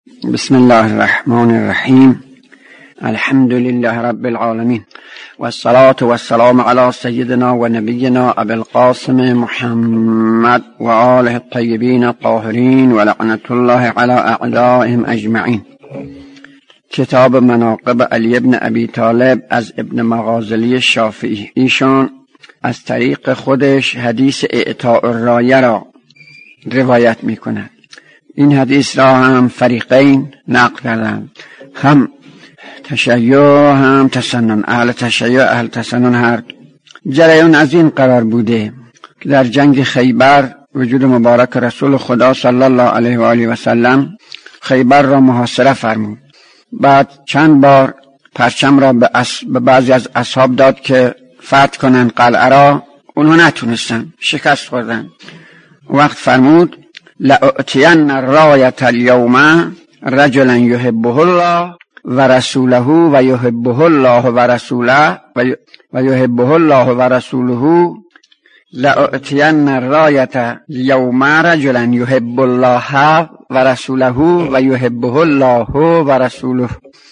بسم الله الرحمن الرحیم. الحمد لله رب العالمین و الصلاة و السلام علی سیدنا و نبینا ابی القاسم محمد و آله الطیبین الطاهرین و لعنت الله علی اعدائهم اجمعین. کتاب مناقب علی ابن ابی طالب از ابن مغازلی شافعی. ایشان از طریق خودش حدیث اعطاء الرایه را روایت می کند. این حدیث را هم فریقین نقل کردند، هم تشیع هم تسنن. اهل تشیع اهل تسنن هر جریان از این قرار بوده که در جنگ خیبر وجود مبارک رسول خدا صلی الله علیه و آله و سلم خیبر را محاصره فرمود. بعد چند بار پرچم را به بعضی از اصحاب داد که فتح کنند قلعه را، اونها نتونستن، شکست خوردن. وقت فرمود لأعطین الرایة اليوم رجلا یحبه الله و رسوله و یحبه الله و رسوله و یحبه الله و رسوله. لأعطین الرایة اليوم رجلا یحب الله و رسوله و یحبه الله و رسوله.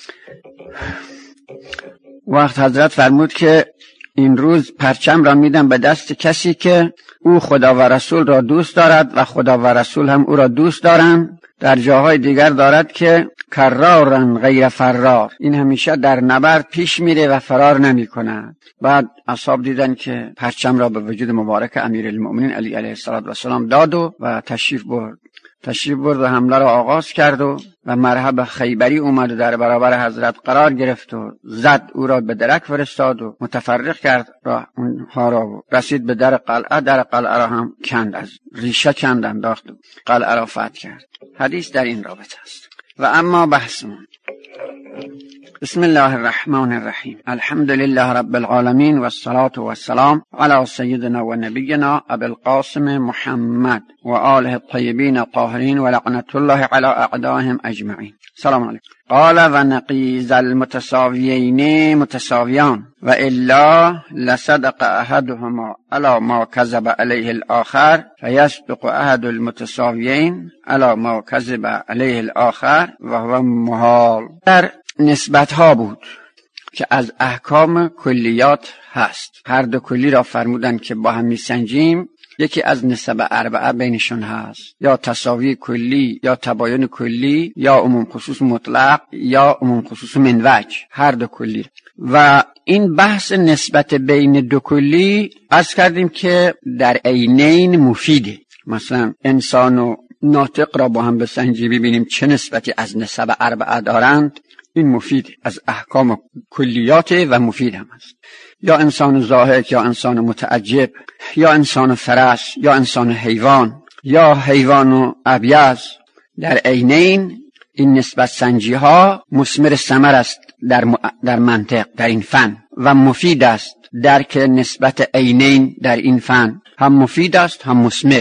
وقت حضرت فرمود که این روز پرچم را میدم به دست کسی که او خدا و رسول را دوست دارد و خدا و رسول هم او را دوست دارند. در جاهای دیگر دارد که کرارن غیر فرار، این همیشه در نبرد پیش میره و فرار نمی کند. بعد اصحاب دیدن که پرچم را به وجود مبارک امیرالمؤمنین علی علیه السلام داد و تشریف برد و حمله را آغاز کرد و مرحب خیبری اومد و در برابر حضرت قرار گرفت و زد، او را به درک فرستاد و متفرق کرد اونها را و رسید به در قلعه را هم کند، از ریشه کند، انداخت و قلعه را فتح کرد. حدیث در این رابطه است. و اما بحثمون. بسم الله الرحمن الرحیم. الحمد لله رب العالمین و الصلاة و السلام علی سیدنا و نبینا ابی القاسم محمد و آله الطیبین الطاهرین و لعنت الله علی اعدائهم اجمعین. سلام علیکم. قال و نقیض المتساویین متساویان و الا لصدق احدهما علی ما کذب علیه الاخر فیصدق احد المتساویین علی ما کذب علیه الاخر و هو محال. در نسبت ها بود که از احکام کلیات هست. هر دو کلی را فرمودن که با هم میسنجیم، یکی از نسب اربعه بینشون هست، یا تساوی کلی یا تباین کلی یا عموم خصوص مطلق یا عموم خصوص من وجه، هر دو کلی. و این بحث نسبت بین دو کلی عرض کردیم که در عینین مفیده. مثلا انسان و ناطق را با هم بسنجی ببینیم چه نسبتی از نسب اربعه دارند، این مفید از احکام کلیات و مفید هم است. یا انسان ضاحک یا انسان متعجب یا انسان فرس یا انسان حیوان یا حیوان و ابیض، در عینین این نسبت سنجی ها مثمر ثمر است در منطق، در این فن، و مفید است درک نسبت عینین در این فن، هم مفید است هم مثمر.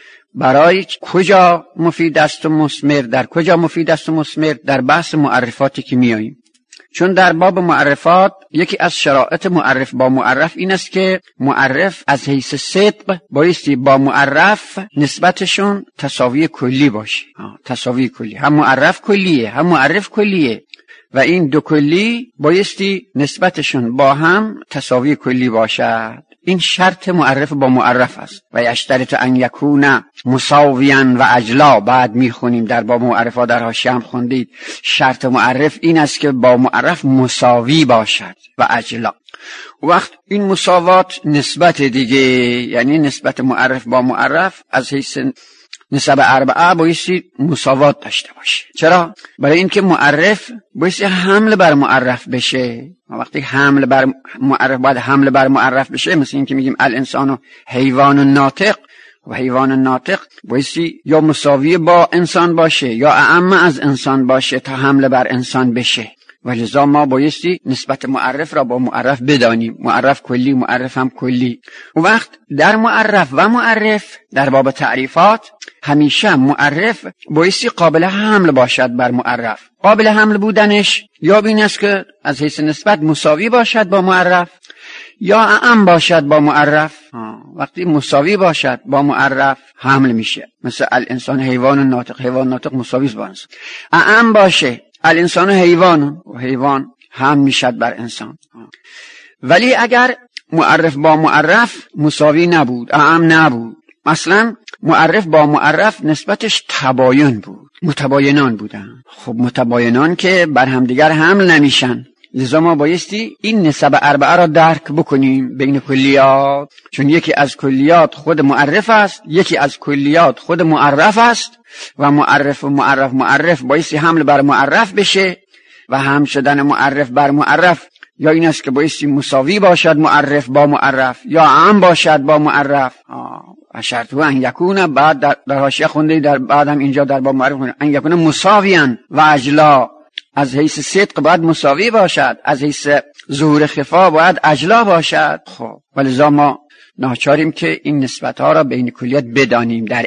برای کجا مفید است و مثمر، در کجا مفید است و مثمر؟ در بحث معرفاتی که میاییم. چون در باب معرفات یکی از شرایط معرف با معرف این است که معرف از حیث صدق بایستی با معرف نسبتشون تساوی کلی باشه. تساوی کلی، هم معرف کلیه هم معرف کلیه و این دو کلی بایستی نسبتشون با هم تساوی کلی باشد. این شرط معرف با معرف است. و یشترط ان یکون مساویا و اجلا. بعد میخونیم در باب معرفات، در حاشیه هم خوندید، شرط معرف این است که با معرف مساوی باشد و اجلا. وقت این مساوات نسبت دیگه، یعنی نسبت معرف با معرف از حیث نسب اربعه بایستی مساوات داشته باشه. چرا؟ برای اینکه معرف بایستی حمل بر معرف بشه. وقتی حمل بر معرف باید حمل بر معرف بشه، مثل این که میگیم الانسان و حیوان ناطق، و حیوان ناطق بایستی یا مساوی با انسان باشه یا اعم از انسان باشه تا حمل بر انسان بشه. ولذا ما بایستی نسبت معرف را با معرف بدانیم، معرف کلی، معرف هم کلی. و وقت در معرف و معرف در باب تعریفات همیشه معرف بایستی قابل حمل باشد بر معرف. قابل حمل بودنش یا این است که از حیث نسبت مساوی باشد با معرف، یا اعم باشد با معرف، وقتی مساوی باشد با معرف حمل میشه، مثل الانسان حیوان ناطق، حیوان ناطق مساوی است با انسان. اعم باشه الانسان حیوان، و حیوان حمل میشد بر انسان. ولی اگر معرف با معرف مساوی نبود، اعم نبود، مثلا معرف با معرف نسبتش تباین بود، متباینان بودن، خب متباینان که بر همدیگر حمل نمیشن، لذا ما بایستی این نسب اربعه را درک بکنیم بین کلیات، چون یکی از کلیات خود معرف است، یکی از کلیات خود معرف است، و معرف و معرف بایستی حمل بر معرف بشه، و هم شدن معرف بر معرف یا این است که بایستی مساوی باشد معرف با معرف، یا عام باشد با معرف. شرطه ان یکون، بعد در حاشیه خونده، در بعدم اینجا در باب معرف خونده ان یکون مساویان و اجلا، از حیث صدق باید مساوی باشد، از حیث ظهور خفا باید اجلا باشد. خب ولذا ما ناچاریم که این نسبت ها را بین کلیات بدانیم در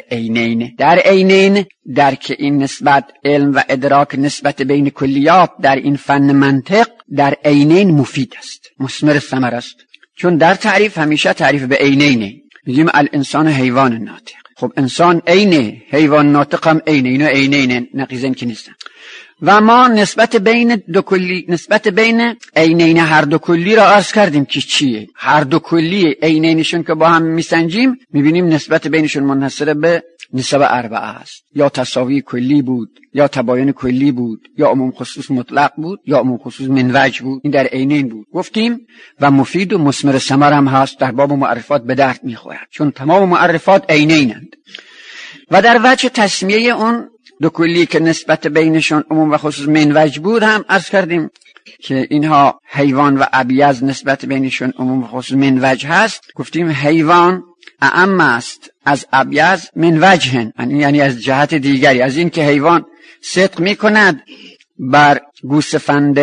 عینین درک این نسبت، علم و ادراک نسبت بین کلیات در این فن منطق در عینین مفید است، مثمر ثمر است. چون در تعریف همیشه تعریف به عینینه، میگیم الانسان حیوان ناطق، خب انسان عینه، حیوان ناطق هم عینه، اینا عینین نقیضین که نیستن. و ما نسبت بین دو کلی، نسبت بین عینین هر دو کلی را عرض کردیم که چیه. هر دو کلی عینینشون که با هم میسنجیم میبینیم نسبت بینشون منحصر به نسب اربعه است، یا تساوی کلی بود، یا تباین کلی بود، یا عموم خصوص مطلق بود، یا عموم خصوص من وجه بود. این در عینین بود گفتیم. و مفید و مثمر ثمر هم هست، در باب معرفات به درد میخورد، چون تمام معرفات عینینند. و در وجه تسمیه اون دو کلی که نسبت بینشون عموم و خصوص من وجه بود هم عرض کردیم که اینها حیوان و ابیض نسبت بینشون عموم و خصوص من وجه هست. گفتیم حیوان اعم است از ابیض من وجه، یعنی از جهت دیگری، از این که حیوان صدق میکند بر گوسفند،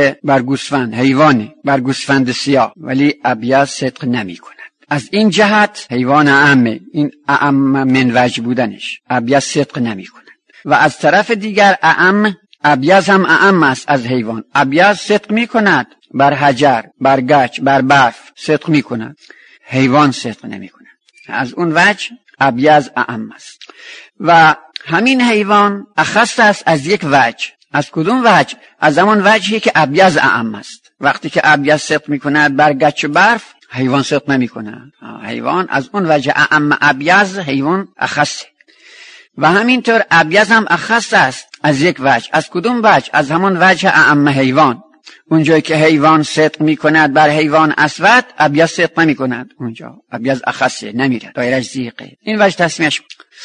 حیوانی بر گوسفند سیاه، ولی ابیض صدق نمیکند. از این جهت حیوان اعمه، این اعم من وجه بودنش، ابیض صدق نمیکند. و از طرف دیگر ابیض هم اعم است از حیوان، ابیض صدق میکند بر حجر، بر گچ، بر برف صدق میکند، حیوان صدق نمیکند. از اون وجه ابیض اعم است. و همین حیوان اخص است از یک وجه. از کدوم وجه؟ از همان وجهی که ابیض اعم است. وقتی که ابیض صدق میکند بر گچ و برف، حیوان صدق نمیکند. حیوان از اون وجه اعم ابیض، حیوان اخصه. و همینطور ابیض هم اخص است از یک وجه. از کدوم وجه؟ از همان وجه اعم حیوان. اونجایی که حیوان صدق میکند بر حیوان اسود، ابیض صدق نمیکند، اونجا ابیض اخصه، نمیره، دایرش ضیقه. این وجه تسمیهش.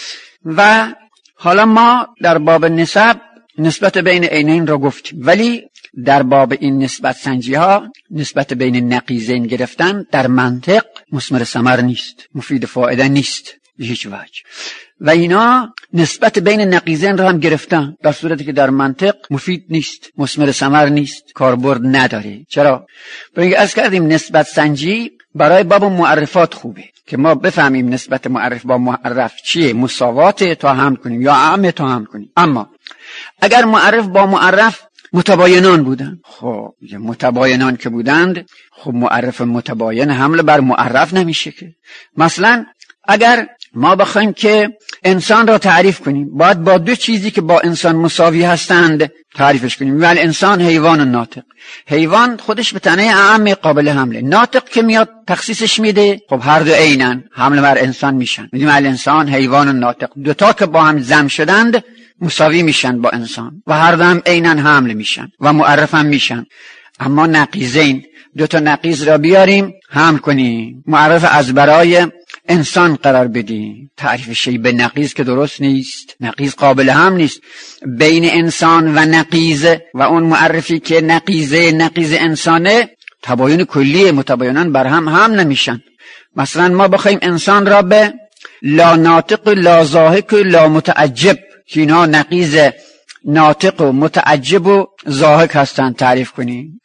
و حالا ما در باب نسبت بین عینین را گفتیم، ولی در باب این نسبت سنجی ها، نسبت بین نقیضین گرفتن در منطق مثمر ثمر نیست، مفید فایده نیست به هیچ وجه. و اینا نسبت بین نقیضین را هم گرفتن، در صورتی که در منطق مفید نیست، مثمر ثمر نیست، کاربرد نداره. چرا؟ برای اینکه عرض کردیم نسبت سنجی برای باب معرفات خوبه که ما بفهمیم نسبت معرف با معرف چیه، مساوات تا هم کنیم یا اعم تا هم کنیم. اما اگر معرف با معرف متباینان بودن، خب متباینان که بودند، خب معرف متباین حمل بر معرف نمیشه که. مثلا اگر ما بخوایم که انسان را تعریف کنیم، باید با دو چیزی که با انسان مساوی هستند تعریفش کنیم. ولی انسان حیوان ناطق، حیوان خودش به تنه اعم قابل حمله، ناطق که میاد تخصیصش میده، خب هر دو عینن حمل بر انسان میشن. میگیم الانسان حیوان ناطق، دوتا که با هم جمع شدند مساوی میشن با انسان و هر دو هم عینن حمل میشن و معرف هم میشن. اما نقیضین، دوتا نقیض را بیاریم هم کنیم، معرف از برای انسان قرار بدیم، تعریف شی به نقیض که درست نیست، نقیض قابل هم نیست بین انسان و نقیض. و اون معرفی که نقیض انسانه تباین کلیه، متباینان بر هم نمیشن. مثلا ما بخوایم انسان را به لا ناطق، لا ضاحک، لا متعجب، که اینا نقیض ناطق و متعجب و ضاحک هستن تعریف کنیم،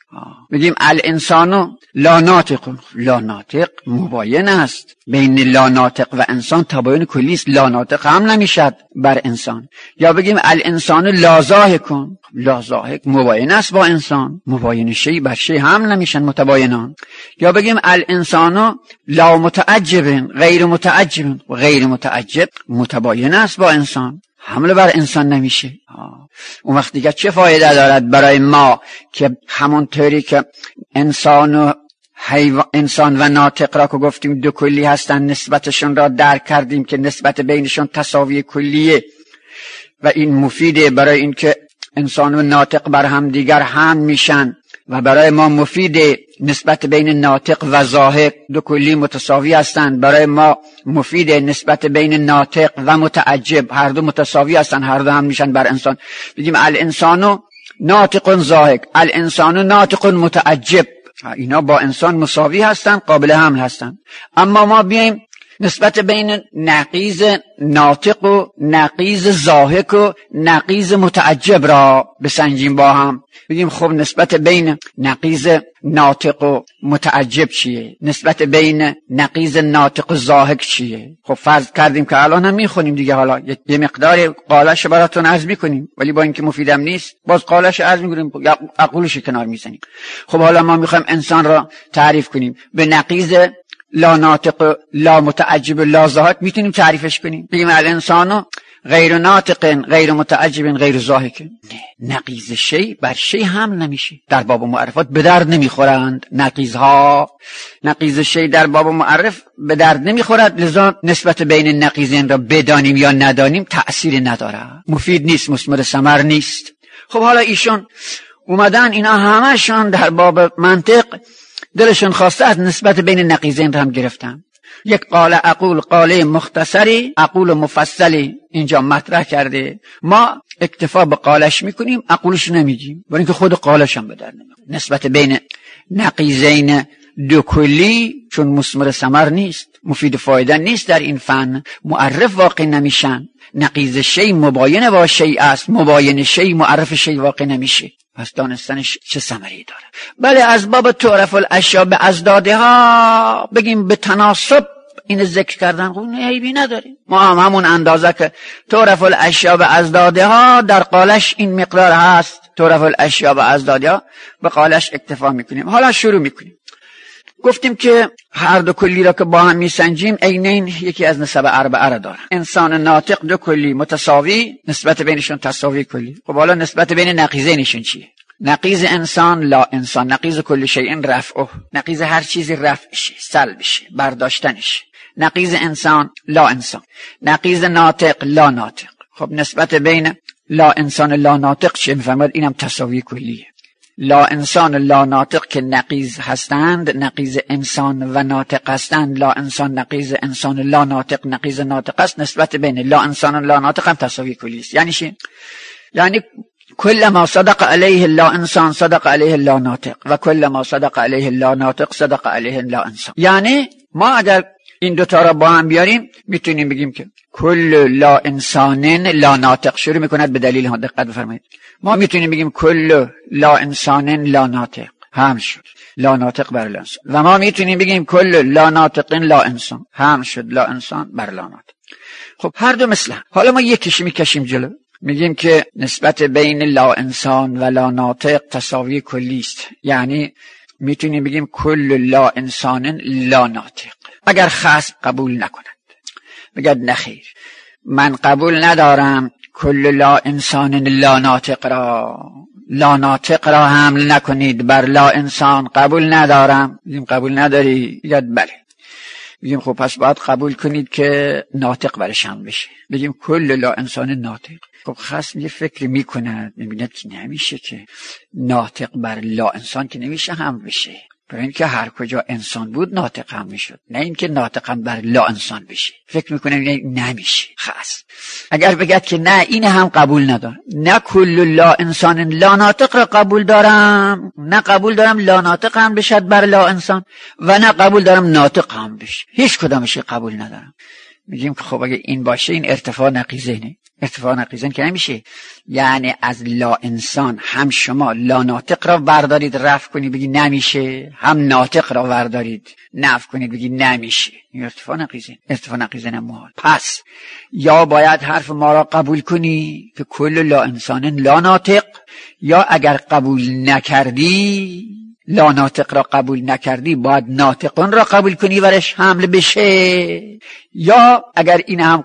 بگیم الانسانو لا ناطق، لا ناطق مباین است بین لا ناطق و انسان، تباین کلی است، لا ناطق هم نمیشد بر انسان. یا بگیم الانسانو لا ضاحک، لا ضاحک مباین است با انسان، مباین شی بر شی هم نمیشن متباینان. یا بگیم الانسانو لا متعجب غیر متعجب، و غیر متعجب متباین است با انسان، حمله بر انسان نمیشه. اون وقت دیگه چه فایده دارد برای ما که همونطوری که انسان و ناطق را که گفتیم دو کلی هستن، نسبتشون را درک کردیم که نسبت بینشون تساوی کلیه و این مفیده برای اینکه انسان و ناطق بر هم دیگر هم میشن، و برای ما مفیده نسبت بین ناطق و ضاحک دو کلی متساوی هستند، برای ما مفیده نسبت بین ناطق و متعجب هر دو متساوی هستند، هر دو هم میشن بر انسان. بگیم الانسانو ناطق ضاحک، الانسانو ناطق متعجب، اینا با انسان مساوی هستند، قابل حمل هستند. اما ما بیایم نسبت بین نقیض ناطق و نقیض ضاحک و نقیض متعجب را بسنجیم با هم. بگیم خب نسبت بین نقیض ناطق و متعجب چیه؟ نسبت بین نقیض ناطق و ضاحک چیه؟ خب فرض کردیم که الان هم میخونیم دیگه، حالا یه مقدار قالش براتون عرض میکنیم، ولی با اینکه مفیدم نیست باز قالش عرض میکنیم، عقولش کنار میزنیم. خب حالا ما میخوایم انسان را تعریف کنیم به نقیض لا ناطق لا متعجب لا ضاحک، میتونیم تعریفش کنیم. بگیم الانسانو غیر ناطق غیر متعجب غیر ضاحک. نقیض شی بر شی هم نمیشه، در باب معرفات به درد نمیخورند نقیضها. نقیض شی در باب معرف به درد نمیخورد، لذا نسبت بین نقیضین را بدانیم یا ندانیم تأثیر نداره، مفید نیست، مثمر ثمر نیست. خب حالا ایشون اومدن اینا همشون در باب منطق دلشون خواسته از نسبت بین نقیضین را هم گرفتن. یک قال اقول قاله مختصری اقول مفصلی اینجا مطرح کرده، ما اکتفا به قالش میکنیم، اقولش نمیگیم، برای اینکه خود قالش هم به در نمیخوره. نسبت بین نقیضین دو کلی چون مثمر ثمر نیست، مفید فایده نیست، در این فن معرف واقع نمیشن. نقیض شی مباین با شی است، مباین شی معرف شی واقع نمیشه، پس دانستنش چه ثمری داره؟ بله از باب تعرف الاشیاء به ازدادها بگیم به تناسب این ذکر کردن خب عیبی نداره. ما هم همون اندازه که تعرف الاشیاء به ازدادها در قالش این مقدار هست، تعرف الاشیاء به ازدادها به قالش اکتفا میکنیم. حالا شروع میکنیم. گفتیم که هر دو کلی را که با هم میسنجیم عینین یکی از نسب اربعه را دارن. انسان ناطق دو کلی متساوی، نسبت بینشون تساوی کلی. خب حالا نسبت بین نقیضینشون چیه؟ نقیض انسان لا انسان، نقیض کل شیء رفعه، نقیض هر چیزی رفعشه، سلبشه، برداشتنشه. نقیض انسان لا انسان، نقیض ناطق لا ناطق. خب نسبت بین لا انسان لا ناطق چه میفهمد؟ اینم تساوی کلیه. لا انسان لا ناطق که نقیض هستند، نقیض انسان و ناطق هستند. لا انسان نقیض انسان لا ناطق نقیض ناطق است، نسبت بین لا انسان و لا ناطق هم تساوی کلی است. یعنی چی؟ یعنی کل ما صدق علیه لا انسان صدق علیه لا ناطق و کل ما صدق علیه لا ناطق صدق علیه لا انسان. یعنی ما اگر این دوتا را با هم بیاریم میتونیم بگیم که کل لا انسان لا ناطق شروع میکند به دلیل ها، دقت بفرمایید. ما میتونیم بگیم کل لا انسان لا ناطق، هم شد لا ناطق بر لا انسان. و ما میتونیم بگیم کل لا ناطق لا انسان، هم شد لا انسان بر لا ناطق. خب هر دو مثل هم. حالا ما یکیش میکشیم جلو، میگیم که نسبت بین لا انسان و لا ناطق تساوی کلی است. یعنی میتونیم بگیم کل لا انسان لا ناطق. اگر خصم قبول نکند بگد نخیر، من قبول ندارم کل لا انسان لا ناطق را، لا ناطق را حمل نکنید بر لا انسان، قبول ندارم. بگیم قبول نداری؟ بگد بله. بگیم خب پس باید قبول کنید که ناطق برش هم بشه. بگیم کل لا انسان ناطق. خب خصم یه فکر میکند، میبیند که نمیشه که ناطق بر لا انسان که نمیشه هم بشه، برای اینکه هر کجا انسان بود ناطق هم میشد، نه اینکه ناطق هم بر لا انسان بشه. فکر میکنم نمیشه خصم. اگر بگد که نه این هم قبول ندارم، نه کل لا انسان لا ناطق را قبول دارم، نه قبول دارم لا ناطق هم بشد بر لا انسان، و نه قبول دارم ناطق هم بشه، هیچ کدامش قبول ندارم. میگیم که خب اگه این باشه این ارتفاع نقیضینه. ارتفاع نقیضن که نمیشه. یعنی از لا انسان هم شما لا ناطق را بردارید رفع کنید بگی نمیشه، هم ناطق را بردارید نفع کنید بگی نمیشه. این ارتفاع نقیضن. ارتفاع نقیضن محال. پس یا باید حرف ما را قبول کنی که کل لا انسان لا ناطق، یا اگر قبول نکردی، لا ناطق را قبول نکردی، باید ناطقون را قبول کنی ورش حمل بشه. یا اگر این هم